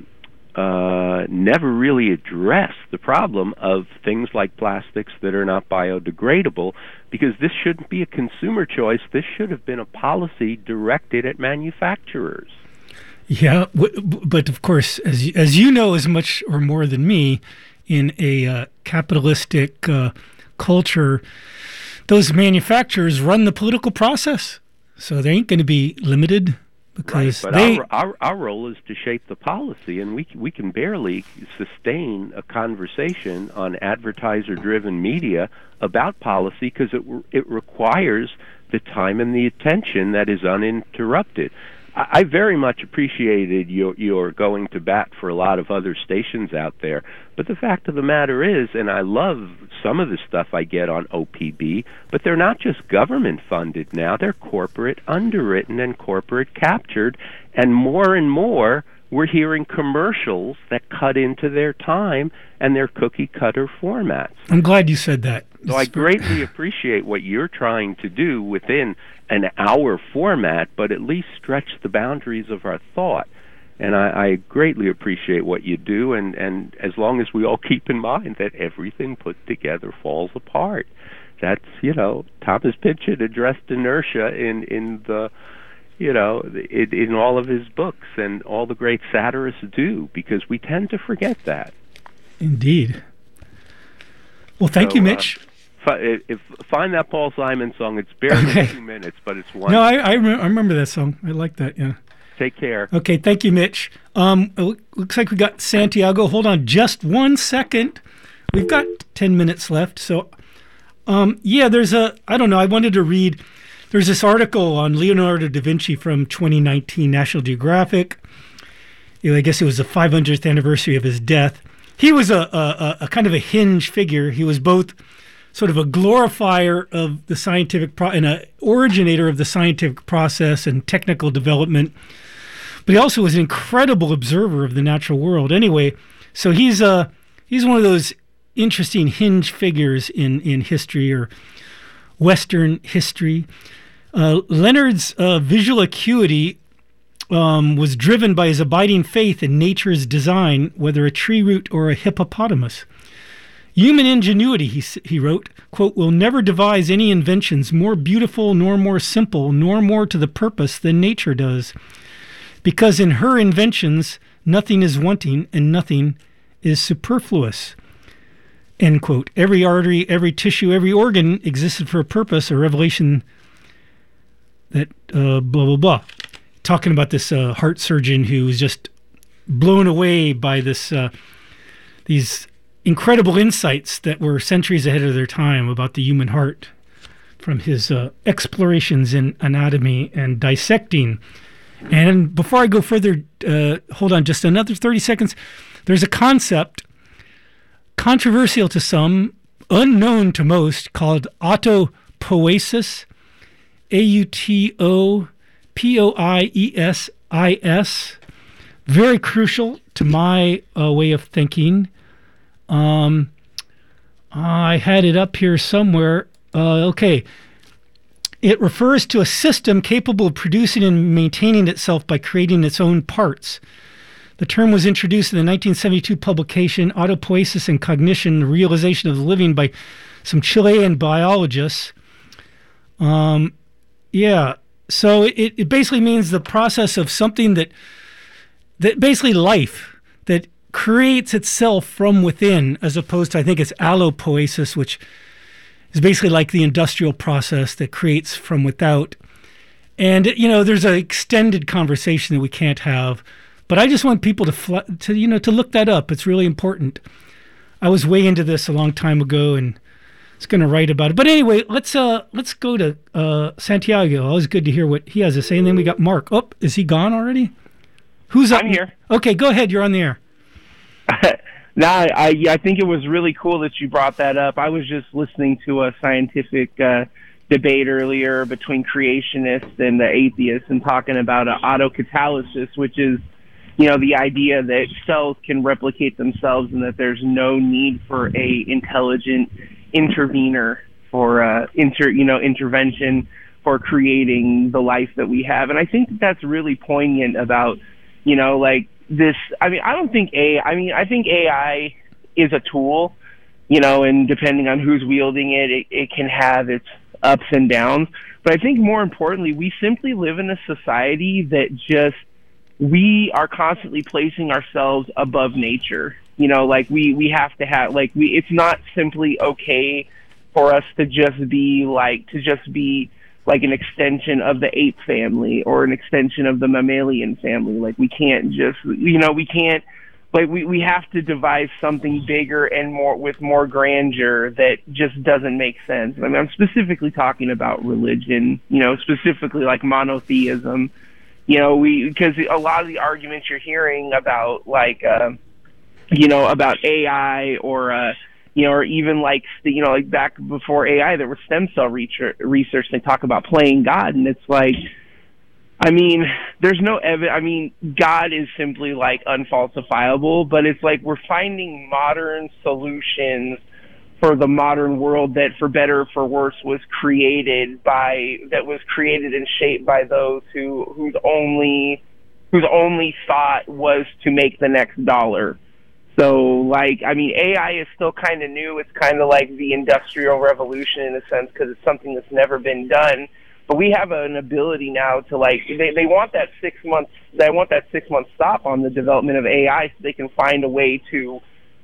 never really address the problem of things like plastics that are not biodegradable, because this shouldn't be a consumer choice. This should have been a policy directed at manufacturers. Yeah, but of course, as you know as much or more than me, in a capitalistic culture, those manufacturers run the political process, so they ain't going to be limited because right, but our role is to shape the policy, and we can barely sustain a conversation on advertiser-driven media about policy because it requires the time and the attention that is uninterrupted. I very much appreciated your going to bat for a lot of other stations out there, but the fact of the matter is, and I love some of the stuff I get on OPB, but they're not just government funded now, they're corporate underwritten and corporate captured, and more we're hearing commercials that cut into their time and their cookie cutter formats. I'm glad you said that. So I greatly appreciate what you're trying to do within an hour format, but at least stretch the boundaries of our thought. And I greatly appreciate what you do, and as long as we all keep in mind that everything put together falls apart. That's, Thomas Pynchon addressed inertia in the, in all of his books, and all the great satirists do, because we tend to forget that. Indeed. Well, thank you, Mitch. Find that Paul Simon song. It's barely 2 minutes, but it's one. No, I remember that song. I like that, yeah. Take care. Okay, thank you, Mitch. Looks like we got Santiago. Hold on just 1 second. We've got 10 minutes left. So, there's I don't know, I wanted to read, there's this article on Leonardo da Vinci from 2019, National Geographic. I guess it was the 500th anniversary of his death. He was a kind of a hinge figure. He was both sort of a glorifier of the scientific and an originator of the scientific process and technical development. But he also was an incredible observer of the natural world. Anyway, so he's one of those interesting hinge figures in history, or Western history. Leonard's visual acuity was driven by his abiding faith in nature's design, whether a tree root or a hippopotamus. Human ingenuity, he wrote, quote, will never devise any inventions more beautiful, nor more simple, nor more to the purpose than nature does. Because in her inventions, nothing is wanting and nothing is superfluous. End quote. Every artery, every tissue, every organ existed for a purpose, a revelation that blah, blah, blah. Talking about this heart surgeon who was just blown away by these incredible insights that were centuries ahead of their time about the human heart from his explorations in anatomy and dissecting. And before I go further, hold on just another 30 seconds. There's a concept, controversial to some, unknown to most, called autopoiesis, AUTOPOIESIS. Very crucial to my way of thinking. I had it up here somewhere. Okay. It refers to a system capable of producing and maintaining itself by creating its own parts. The term was introduced in the 1972 publication Autopoiesis and Cognition, the Realization of the Living, by some Chilean biologists. So it basically means the process of something that basically life, that creates itself from within, as opposed to, I think it's allopoiesis, which is basically like the industrial process that creates from without. And, there's an extended conversation that we can't have, but I just want people to look that up. It's really important. I was way into this a long time ago and was going to write about it. But anyway, let's go to Santiago. Always good to hear what he has to say. And then we got Mark. Oh, is he gone already? Who's up? I'm here. Okay, go ahead. You're on the air. No, I think it was really cool that you brought that up. I was just listening to a scientific debate earlier between creationists and the atheists, and talking about autocatalysis, which is, the idea that cells can replicate themselves and that there's no need for a intelligent intervener for intervention for creating the life that we have. And I think that's really poignant about, this. I think AI is a tool, and depending on who's wielding it, it can have its ups and downs. But I think more importantly, we simply live in a society that we are constantly placing ourselves above nature. We have to have, it's not simply okay for us to just be like an extension of the ape family or an extension of the mammalian family. We can't just, we have to devise something bigger and with more grandeur that just doesn't make sense. I'm specifically talking about religion, specifically like monotheism, because a lot of the arguments you're hearing about about AI or even back before AI, there was stem cell research. They talk about playing God, and it's there's no evidence. God is simply unfalsifiable, but it's we're finding modern solutions for the modern world that, for better or for worse, was created and shaped by those whose only whose only thought was to make the next dollar. So, like, I mean, AI is still kind of new. It's kind of like the Industrial Revolution in a sense, because it's something that's never been done. But we have an ability now to, like, they want that 6 months. They want that 6 month stop on the development of AI, so they can find a way to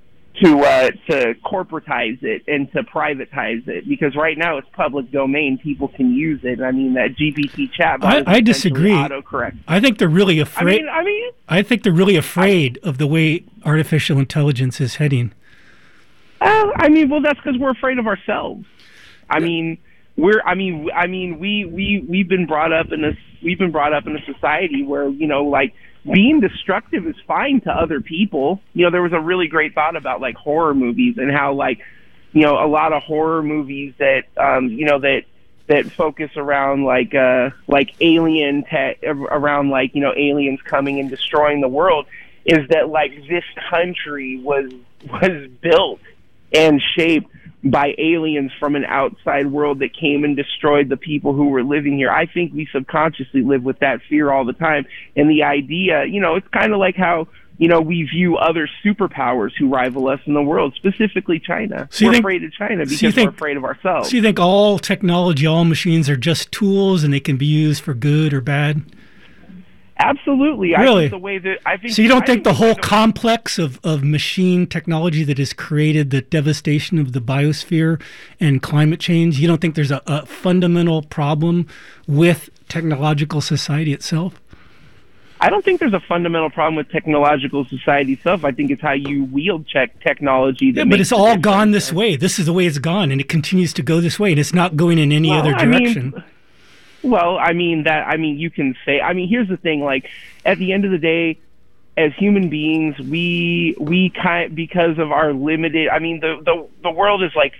corporatize it and to privatize it, because right now it's public domain. People can use it. I mean, that GPT chat. I disagree. Autocorrect. I think they're really afraid. I think they're really afraid of the way artificial intelligence is heading. Well, that's because we're afraid of ourselves. We've been brought up in a society where, you know, like, being destructive is fine to other people. You know, there was a really great thought about, like, horror movies and how, like, you know, a lot of horror movies that, you know, that focus around, like alien tech, around, like, you know, aliens coming and destroying the world, is that, like, this country was built and shaped by aliens from an outside world that came and destroyed the people who were living here. I think we subconsciously live with that fear all the time. And the idea, you know, it's kind of like how, you know, we view other superpowers who rival us in the world, specifically China. We're afraid of China because we're afraid of ourselves. So you think all technology, all machines are just tools and they can be used for good or bad? Absolutely. Really? I think the way that I think. So you don't think the whole complex of machine technology that has created the devastation of the biosphere and climate change, you don't think there's a fundamental problem with technological society itself? I don't think there's a fundamental problem with technological society itself. I think it's how you wield technology. But it's all gone this way. This is the way it's gone, and it continues to go this way, and it's not going in any other direction. You can say, here's the thing, like, at the end of the day, as human beings, because of our limited, the world is like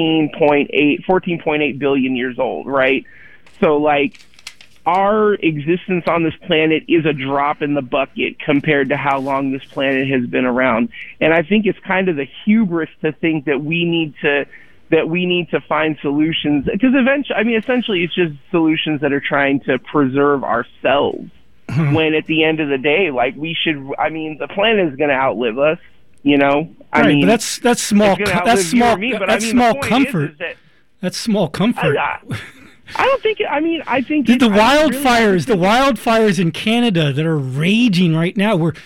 14.8 billion years old, right? So, like, our existence on this planet is a drop in the bucket compared to how long this planet has been around. And I think it's kind of the hubris to think that we need to find solutions, because essentially it's just solutions that are trying to preserve ourselves. When at the end of the day, like, the planet is going to outlive us, you know? But that's small comfort. That's small comfort. I don't think. I think the wildfires in Canada that are raging right now. We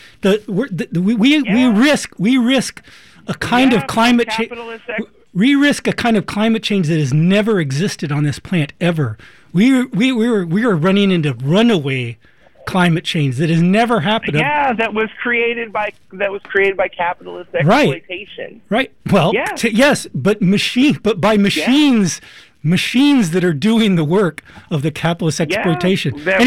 risk a kind of climate change. We risk a kind of climate change that has never existed on this planet ever. We are running into runaway climate change that has never happened. Yeah, that was created by capitalist exploitation. Right. Well, yeah. Yes, but by machines. Yeah. Machines that are doing the work of the capitalist exploitation. I'm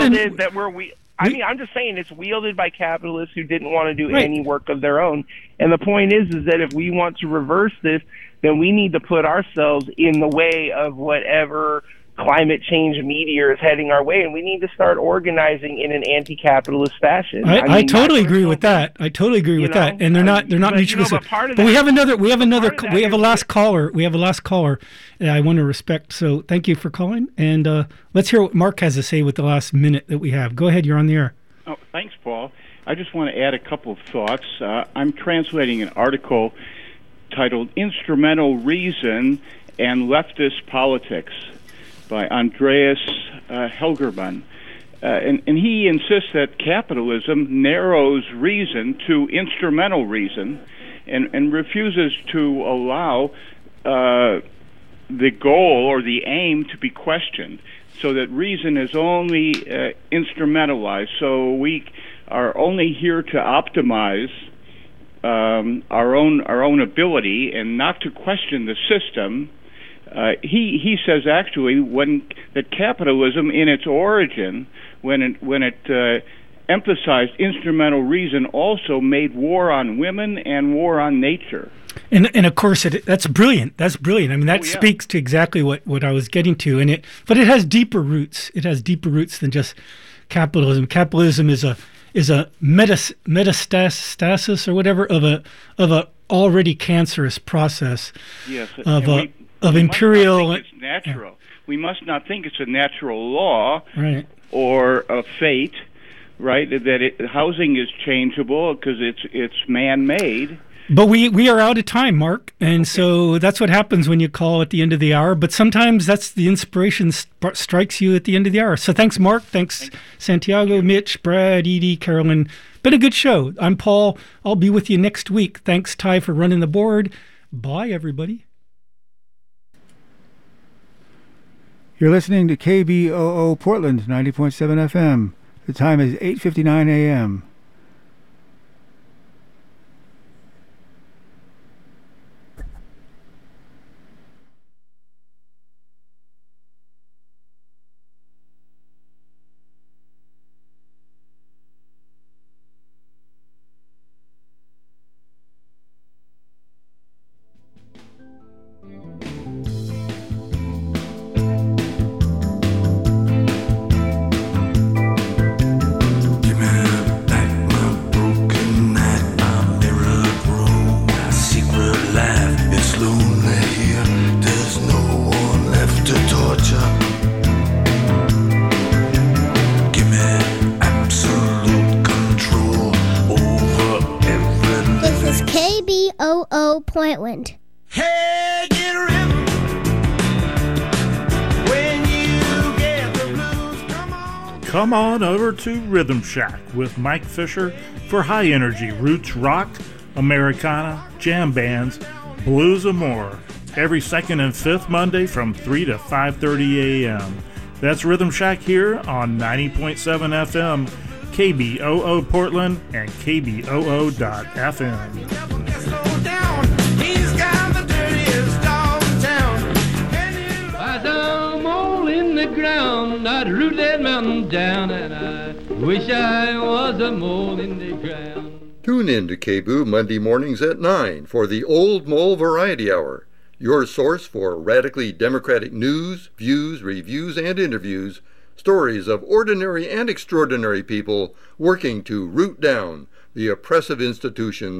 just saying it's wielded by capitalists who didn't want to do any work of their own. And the point is that if we want to reverse this, then we need to put ourselves in the way of whatever climate change meteor is heading our way, and we need to start organizing in an anti-capitalist fashion. I totally agree with that. I totally agree with that. And they're not mutually. But we have a last caller. We have a last caller that I want to respect. So thank you for calling, and let's hear what Mark has to say with the last minute that we have. Go ahead. You're on the air. Oh, thanks, Paul. I just want to add a couple of thoughts. I'm translating an article titled "Instrumental Reason and Leftist Politics" by Andreas Helgerman. And he insists that capitalism narrows reason to instrumental reason and refuses to allow the goal or the aim to be questioned, so that reason is only instrumentalized. So we are only here to optimize our own ability and not to question the system. He says actually that capitalism in its origin, when it emphasized instrumental reason, also made war on women and war on nature. And of course that's brilliant. That's brilliant. I mean, that speaks to exactly what I was getting to. But it has deeper roots. It has deeper roots than just capitalism. Capitalism is a metastasis or whatever of a already cancerous process. Yes. Of imperial. It's natural. We must not think it's a natural law, right, or a fate, right? That housing is changeable because it's man-made. But we are out of time, Mark, and so that's what happens when you call at the end of the hour. But sometimes that's the inspiration strikes you at the end of the hour. So thanks, Mark. Thanks, Santiago, Mitch, Brad, Edie, Carolyn. Been a good show. I'm Paul. I'll be with you next week. Thanks, Ty, for running the board. Bye, everybody. You're listening to KBOO Portland, 90.7 FM. The time is 8:59 a.m. Portland. Hey, get a rhythm. When you get the blues, come on. Come on over to Rhythm Shack with Mike Fisher for high energy roots rock, Americana, jam bands, blues and more. Every second and fifth Monday from 3 to 5:30 a.m. That's Rhythm Shack here on 90.7 FM, KBOO Portland, and KBOO.FM. I'd root that mountain down, and I wish I was a mole in the ground. Tune in to KBOO Monday mornings at 9 for the Old Mole Variety Hour, your source for radically democratic news, views, reviews, and interviews, stories of ordinary and extraordinary people working to root down the oppressive institutions